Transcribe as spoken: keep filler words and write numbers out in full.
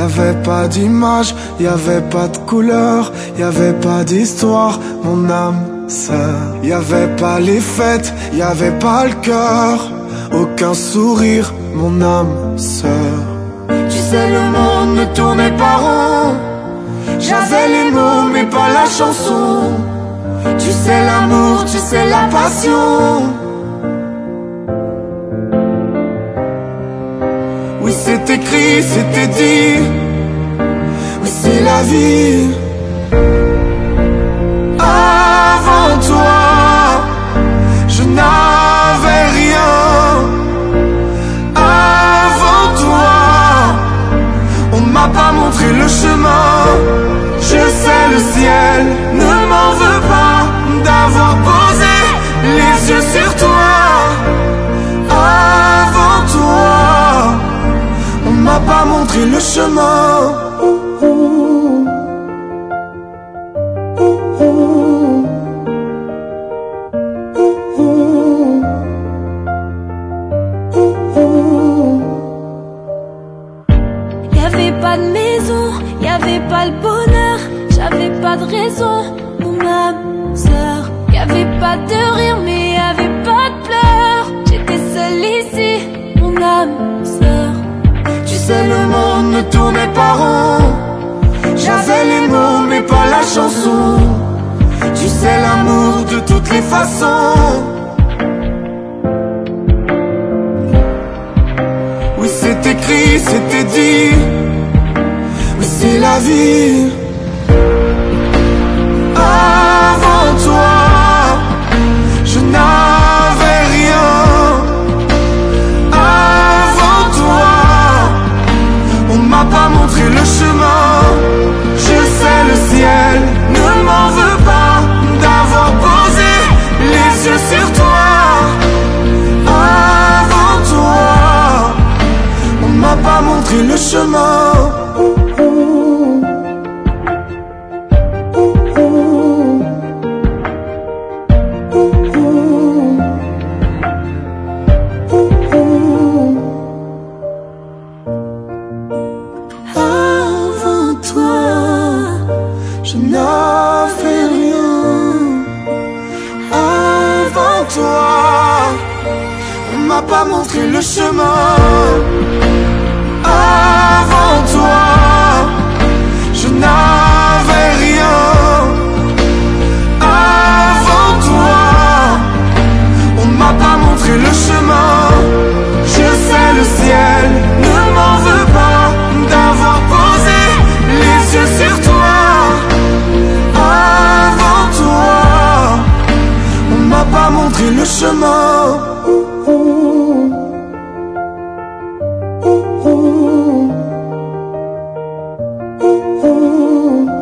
Y'avait pas d'image, y'avait pas de couleur, y'avait pas d'histoire, mon âme sœur. Y'avait pas les fêtes, y'avait pas le cœur, aucun sourire, mon âme sœur. Tu sais, le monde ne tournait pas rond, j'avais les mots mais pas la chanson. Tu sais l'amour, tu sais la passion. Oui, c'est écrit, c'était dit. Oui, c'est la vie. Avant toi, je n'avais rien. Avant toi, on m'a pas montré le chemin. Je sais, le ciel ne m'en veut pas d'avoir posé les yeux sur toi. Avant toi, on m'a pas montré le chemin. Ouh, ouh. Ouh, ouh. Ouh, ouh. Ouh, ouh. Y'avait pas de maison, y'avait pas le bonheur, j'avais pas de raison, mon âme sœur. Y'avait pas de rire mais y'avait pas de pleurs. J'étais seule ici, mon âme sœur. Tu sais, le monde ne tournait pas rond, j'avais les mots mais pas la chanson. Tu sais, l'amour de toutes les façons. Oui, c'est écrit, c'était dit. Oui, c'est la vie. Avant toi, je n'avais rien. Avant toi, on m'a pas montré le chemin. Je sais, le ciel ne m'en veut pas d'avoir posé les yeux sur toi. Avant toi, on m'a pas montré le chemin. Ouh, ouh. Ouh, ouh. Ouh, ouh. Ouh, ouh. Avant toi, je n'avais rien. Avant toi, on m'a pas montré le chemin. Avant toi, je n'avais rien. Avant toi, on m'a pas montré le chemin. Je sais, le ciel ne m'en veut pas d'avoir posé les yeux sur toi. Avant toi, on m'a pas montré le chemin. Ouh, ouh. Ouh, ouh. Ouh, ouh.